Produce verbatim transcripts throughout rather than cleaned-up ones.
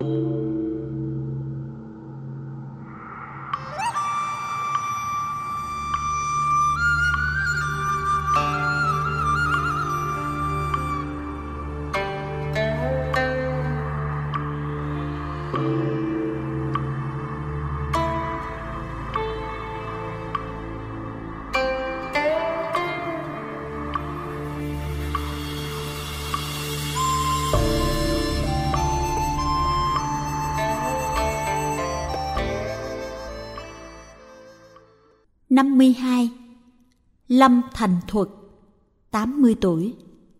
năm mươi hai. Lâm Thành Thuật, tám mươi tuổi.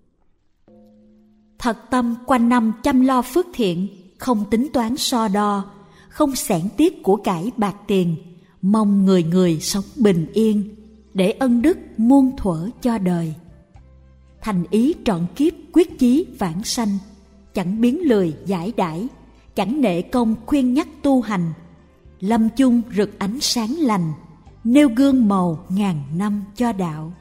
Thật tâm quanh năm chăm lo phước thiện, không tính toán so đo, không xẻn tiếc của cải bạc tiền, mong người người sống bình yên, để ân đức muôn thuở cho đời. Thành ý trọn kiếp quyết chí vãng sanh, chẳng biến lười giải đãi, chẳng nệ công khuyên nhắc tu hành, lâm chung rực ánh sáng lành, nêu gương màu ngàn năm cho đạo.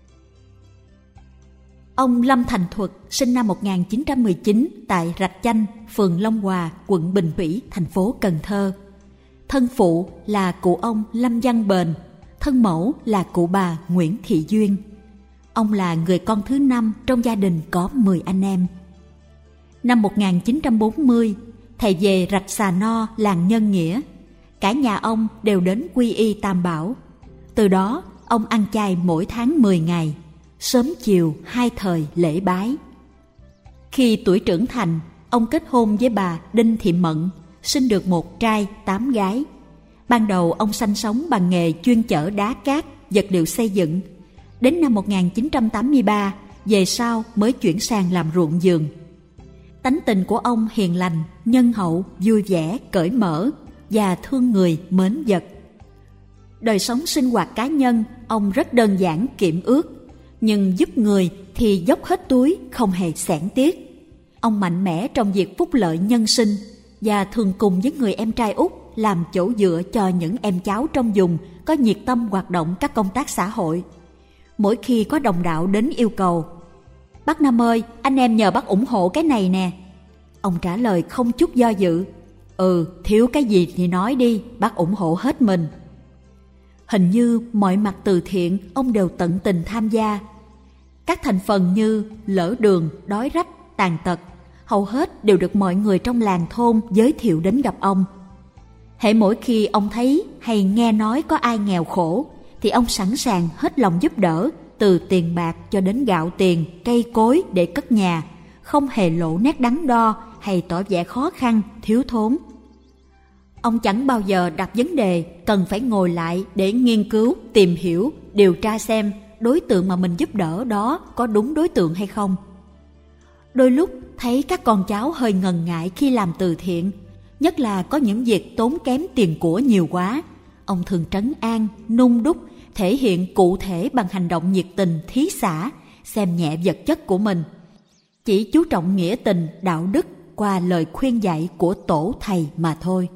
Ông Lâm Thành Thuật sinh năm một nghìn chín trăm mười chín tại Rạch Chanh, phường Long Hòa, quận Bình Thủy, thành phố Cần Thơ. Thân phụ là cụ ông Lâm Văn Bền, thân mẫu là cụ bà Nguyễn Thị Duyên. Ông là người con thứ năm trong gia đình có mười anh em. Năm một nghìn chín trăm bốn mươi, thầy về Rạch Xà No làng Nhân Nghĩa. Cả nhà ông đều đến quy y Tam Bảo. Từ đó, ông ăn chay mỗi tháng mười ngày, sớm chiều hai thời lễ bái. Khi tuổi trưởng thành, ông kết hôn với bà Đinh Thị Mận, sinh được một trai tám gái. Ban đầu ông sanh sống bằng nghề chuyên chở đá cát, vật liệu xây dựng. Đến năm một nghìn chín trăm tám mươi ba, về sau mới chuyển sang làm ruộng vườn. Tánh tình của ông hiền lành, nhân hậu, vui vẻ, cởi mở và thương người mến vật. Đời sống sinh hoạt cá nhân, ông rất đơn giản kiệm ước, nhưng giúp người thì dốc hết túi, không hề xẻn tiếc. Ông mạnh mẽ trong việc phúc lợi nhân sinh và thường cùng với người em trai út làm chỗ dựa cho những em cháu trong vùng có nhiệt tâm hoạt động các công tác xã hội. Mỗi khi có đồng đạo đến yêu cầu, "Bác Năm ơi, anh em nhờ bác ủng hộ cái này nè", ông trả lời không chút do dự, "Ừ, thiếu cái gì thì nói đi, bác ủng hộ hết mình." Hình như mọi mặt từ thiện ông đều tận tình tham gia. Các thành phần như lỡ đường, đói rách, tàn tật, hầu hết đều được mọi người trong làng thôn giới thiệu đến gặp ông. Hễ mỗi khi ông thấy hay nghe nói có ai nghèo khổ, thì ông sẵn sàng hết lòng giúp đỡ, từ tiền bạc cho đến gạo tiền, cây cối để cất nhà, không hề lộ nét đắn đo hay tỏ vẻ khó khăn, thiếu thốn. Ông chẳng bao giờ đặt vấn đề cần phải ngồi lại để nghiên cứu, tìm hiểu, điều tra xem đối tượng mà mình giúp đỡ đó có đúng đối tượng hay không. Đôi lúc thấy các con cháu hơi ngần ngại khi làm từ thiện, nhất là có những việc tốn kém tiền của nhiều quá, ông thường trấn an, nung đúc, thể hiện cụ thể bằng hành động nhiệt tình, thí xả, xem nhẹ vật chất của mình. Chỉ chú trọng nghĩa tình, đạo đức qua lời khuyên dạy của tổ thầy mà thôi.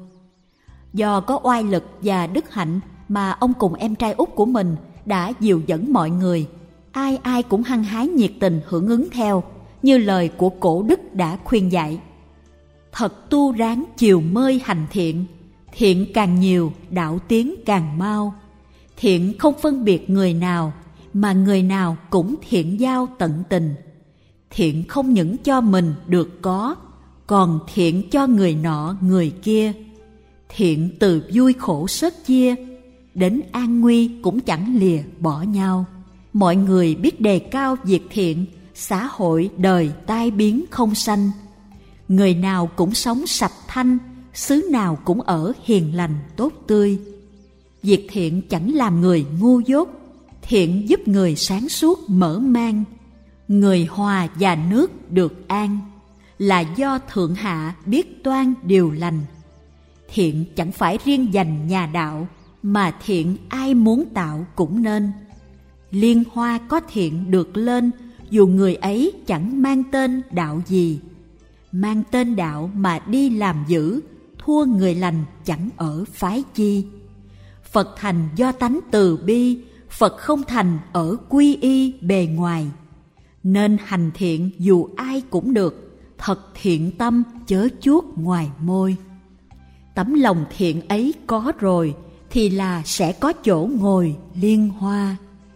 Do có oai lực và đức hạnh mà ông cùng em trai út của mình đã dìu dẫn mọi người, ai ai cũng hăng hái nhiệt tình hưởng ứng theo, như lời của cổ đức đã khuyên dạy: "Thật tu ráng chiều mơi hành thiện, thiện càng nhiều, đạo tiến càng mau. Thiện không phân biệt người nào, mà người nào cũng thiện giao tận tình. Thiện không những cho mình được có, còn thiện cho người nọ người kia. Thiện từ vui khổ sớt chia, đến an nguy cũng chẳng lìa bỏ nhau. Mọi người biết đề cao việc thiện, xã hội đời tai biến không sanh. Người nào cũng sống sạch thanh, xứ nào cũng ở hiền lành tốt tươi. Việc thiện chẳng làm người ngu dốt, thiện giúp người sáng suốt mở mang. Người hòa và nước được an, là do thượng hạ biết toan điều lành. Thiện chẳng phải riêng dành nhà đạo, mà thiện ai muốn tạo cũng nên. Liên hoa có thiện được lên, dù người ấy chẳng mang tên đạo gì. Mang tên đạo mà đi làm dữ, thua người lành chẳng ở phái chi. Phật thành do tánh từ bi, Phật không thành ở quy y bề ngoài. Nên hành thiện dù ai cũng được, thật thiện tâm chớ chuốt ngoài môi. Tấm lòng thiện ấy có rồi thì là sẽ có chỗ ngồi liên hoa.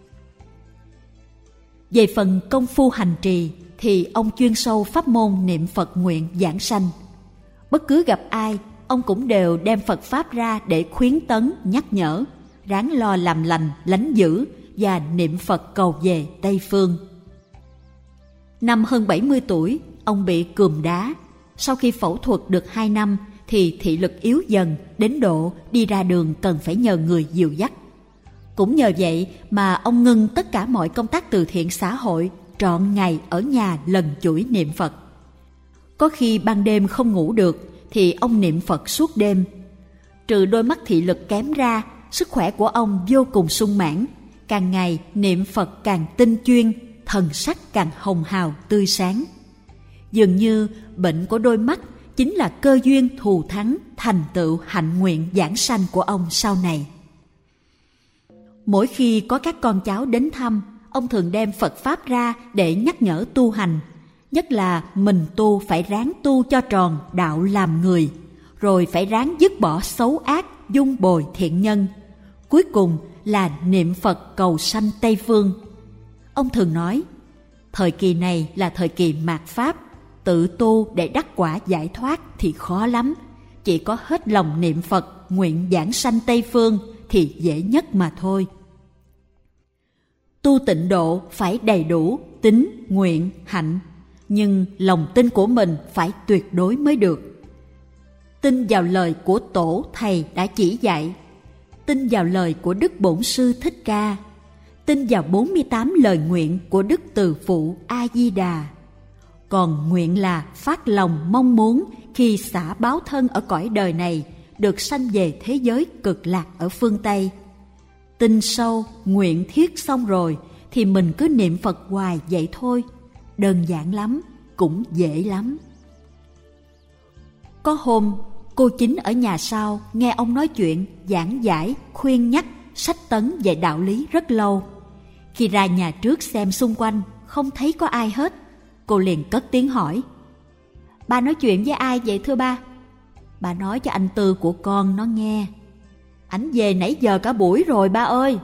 Về phần công phu hành trì thì ông chuyên sâu pháp môn niệm Phật nguyện giảng sanh. Bất cứ gặp ai, ông cũng đều đem Phật Pháp ra để khuyến tấn, nhắc nhở, ráng lo làm lành, lánh dữ và niệm Phật cầu về Tây Phương. Năm hơn bảy mươi tuổi, ông bị cườm đá. Sau khi phẫu thuật được hai năm thì thị lực yếu dần đến độ đi ra đường cần phải nhờ người dìu dắt. Cũng nhờ vậy mà ông ngưng tất cả mọi công tác từ thiện xã hội, trọn ngày ở nhà lần chuỗi niệm Phật. Có khi ban đêm không ngủ được thì ông niệm Phật suốt đêm. Trừ đôi mắt thị lực kém ra, sức khỏe của ông vô cùng sung mãn. Càng ngày niệm Phật càng tinh chuyên, thần sắc càng hồng hào tươi sáng. Dường như bệnh của đôi mắt chính là cơ duyên thù thắng thành tựu hạnh nguyện giảng sanh của ông sau này. Mỗi khi có các con cháu đến thăm, ông thường đem Phật Pháp ra để nhắc nhở tu hành. Nhất là mình tu phải ráng tu cho tròn đạo làm người, rồi phải ráng dứt bỏ xấu ác, dung bồi thiện nhân. Cuối cùng là niệm Phật cầu sanh Tây Phương. Ông thường nói, thời kỳ này là thời kỳ mạt Pháp, tự tu để đắc quả giải thoát thì khó lắm. Chỉ có hết lòng niệm Phật, nguyện giảng sanh Tây Phương thì dễ nhất mà thôi. Tu tịnh độ phải đầy đủ tín, nguyện, hạnh, nhưng lòng tin của mình phải tuyệt đối mới được. Tin vào lời của tổ thầy đã chỉ dạy, tin vào lời của Đức Bổn Sư Thích Ca, tin vào bốn mươi tám lời nguyện của Đức Từ Phụ A Di Đà. Còn nguyện là phát lòng mong muốn khi xả báo thân ở cõi đời này được sanh về thế giới cực lạc ở phương Tây. Tin sâu, nguyện thiết xong rồi thì mình cứ niệm Phật hoài vậy thôi. Đơn giản lắm, cũng dễ lắm. Có hôm, cô Chính ở nhà sau nghe ông nói chuyện, giảng giải, khuyên nhắc, sách tấn về đạo lý rất lâu. Khi ra nhà trước xem xung quanh, không thấy có ai hết. Cô liền cất tiếng hỏi, ba nói chuyện với ai vậy thưa ba? Bà nói cho anh Tư của con nó nghe. Ảnh về nãy giờ cả buổi rồi ba ơi.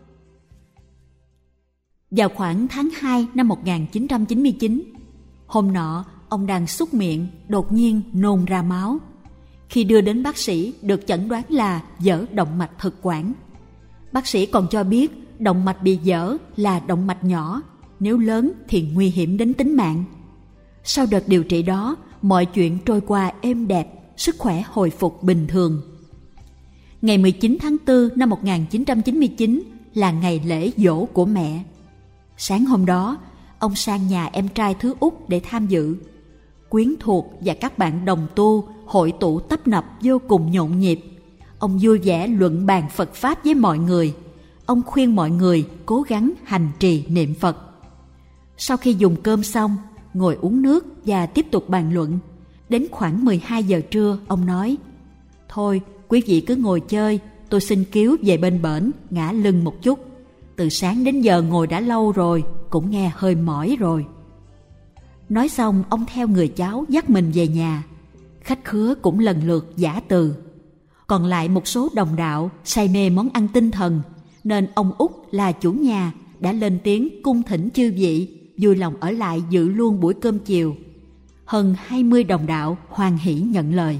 Vào khoảng tháng hai năm một nghìn chín trăm chín mươi chín, hôm nọ ông đang súc miệng, đột nhiên nôn ra máu. Khi đưa đến bác sĩ được chẩn đoán là vỡ động mạch thực quản. Bác sĩ còn cho biết động mạch bị vỡ là động mạch nhỏ, nếu lớn thì nguy hiểm đến tính mạng. Sau đợt điều trị đó, mọi chuyện trôi qua êm đẹp, sức khỏe hồi phục bình thường. Ngày mười chín tháng tư năm một nghìn chín trăm chín mươi chín là ngày lễ giỗ của mẹ. Sáng hôm đó, ông sang nhà em trai thứ út để tham dự. Quyến thuộc và các bạn đồng tu hội tụ tấp nập vô cùng nhộn nhịp. Ông vui vẻ luận bàn Phật Pháp với mọi người. Ông khuyên mọi người cố gắng hành trì niệm Phật. Sau khi dùng cơm xong, ngồi uống nước và tiếp tục bàn luận. Đến khoảng mười hai giờ trưa, ông nói, thôi quý vị cứ ngồi chơi, tôi xin cứu về bên bển, ngã lưng một chút. Từ sáng đến giờ ngồi đã lâu rồi, cũng nghe hơi mỏi rồi. Nói xong, ông theo người cháu dắt mình về nhà. Khách khứa cũng lần lượt giã từ. Còn lại một số đồng đạo say mê món ăn tinh thần, nên ông Út là chủ nhà đã lên tiếng cung thỉnh chư vị vui lòng ở lại dự luôn buổi cơm chiều. Hơn hai mươi đồng đạo hoan hỉ nhận lời.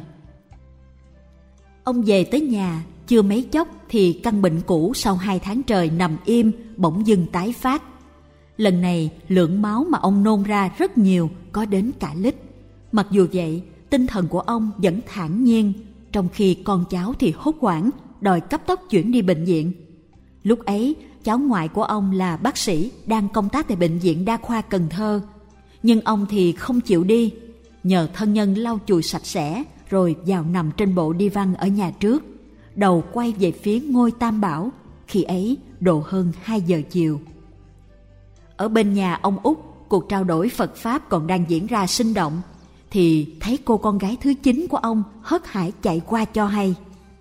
Ông về tới nhà, chưa mấy chốc thì căn bệnh cũ sau hai tháng trời nằm im bỗng dưng tái phát. Lần này lượng máu mà ông nôn ra rất nhiều, có đến cả lít. Mặc dù vậy, tinh thần của ông vẫn thản nhiên, trong khi con cháu thì hốt hoảng, đòi cấp tốc chuyển đi bệnh viện. Lúc ấy, cháu ngoại của ông là bác sĩ đang công tác tại Bệnh viện Đa khoa Cần Thơ. Nhưng ông thì không chịu đi, nhờ thân nhân lau chùi sạch sẽ rồi vào nằm trên bộ đi văn ở nhà trước, đầu quay về phía ngôi Tam Bảo. Khi ấy độ hơn hai giờ chiều. Ở bên nhà ông Út, cuộc trao đổi Phật Pháp còn đang diễn ra sinh động, thì thấy cô con gái thứ chín của ông hớt hải chạy qua cho hay.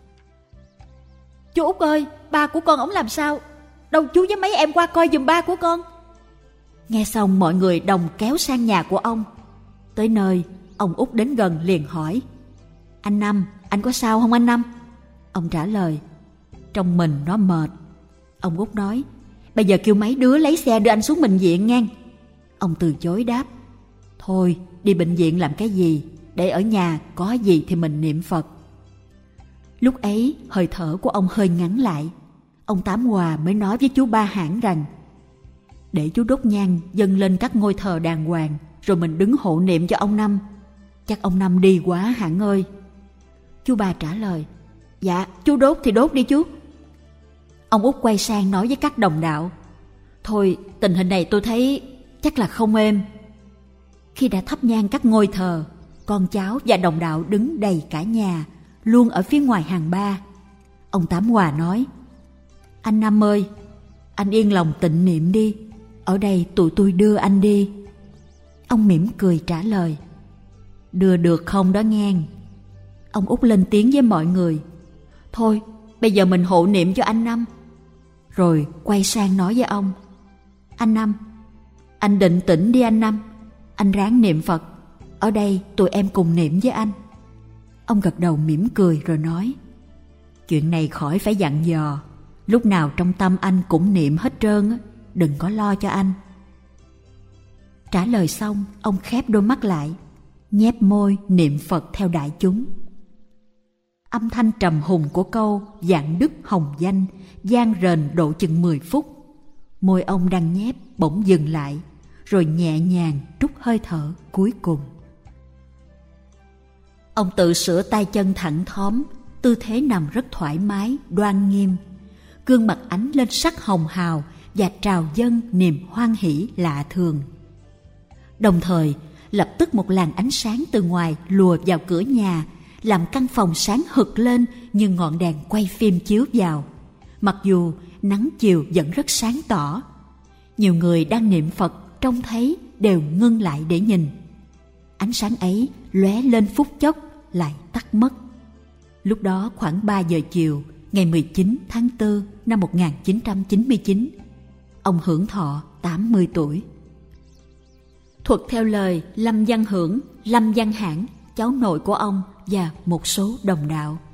Chú Út ơi, ba của con ổng làm sao? Đâu chú với mấy em qua coi giùm ba của con. Nghe xong mọi người đồng kéo sang nhà của ông. Tới nơi, ông Út đến gần liền hỏi: Anh Năm, anh có sao không anh Năm? Ông trả lời: Trong mình nó mệt. Ông Út nói: Bây giờ kêu mấy đứa lấy xe đưa anh xuống bệnh viện ngang. Ông từ chối đáp: Thôi, đi bệnh viện làm cái gì, để ở nhà có gì thì mình niệm Phật. Lúc ấy hơi thở của ông hơi ngắn lại. Ông Tám Hòa mới nói với chú Ba Hãn rằng: Để chú đốt nhang dâng lên các ngôi thờ đàng hoàng, rồi mình đứng hộ niệm cho ông Năm. Chắc ông Năm đi quá Hãn ơi. Chú Ba trả lời: Dạ, chú đốt thì đốt đi chú. Ông Út quay sang nói với các đồng đạo: Thôi, tình hình này tôi thấy chắc là không êm. Khi đã thắp nhang các ngôi thờ, con cháu và đồng đạo đứng đầy cả nhà, luôn ở phía ngoài hàng ba. Ông Tám Hòa nói: Anh Năm ơi, anh yên lòng tịnh niệm đi, ở đây tụi tôi đưa anh đi. Ông mỉm cười trả lời: Đưa được không đó ngang. Ông Út lên tiếng với mọi người: Thôi, bây giờ mình hộ niệm cho anh Năm. Rồi quay sang nói với ông: Anh Năm, anh định tĩnh đi anh Năm. Anh ráng niệm Phật, ở đây tụi em cùng niệm với anh. Ông gật đầu mỉm cười rồi nói: Chuyện này khỏi phải dặn dò, lúc nào trong tâm anh cũng niệm hết trơn, đừng có lo cho anh. Trả lời xong, ông khép đôi mắt lại, nhép môi niệm Phật theo đại chúng. Âm thanh trầm hùng của câu Vạn đức hồng danh vang rền độ chừng mười phút. Môi ông đang nhép bỗng dừng lại, rồi nhẹ nhàng trút hơi thở cuối cùng. Ông tự sửa tay chân thẳng thóm, tư thế nằm rất thoải mái, đoan nghiêm. Gương mặt ánh lên sắc hồng hào và trào dâng niềm hoan hỷ lạ thường. Đồng thời, lập tức một làn ánh sáng từ ngoài lùa vào cửa nhà, làm căn phòng sáng hực lên như ngọn đèn quay phim chiếu vào. Mặc dù nắng chiều vẫn rất sáng tỏ, nhiều người đang niệm Phật trông thấy đều ngưng lại để nhìn. Ánh sáng ấy lóe lên phút chốc lại tắt mất. Lúc đó khoảng ba giờ chiều, ngày mười chín tháng tư năm một nghìn chín trăm chín mươi chín, ông hưởng thọ tám mươi tuổi. Thuật theo lời Lâm Văn Hưởng, Lâm Văn Hãn, cháu nội của ông và một số đồng đạo.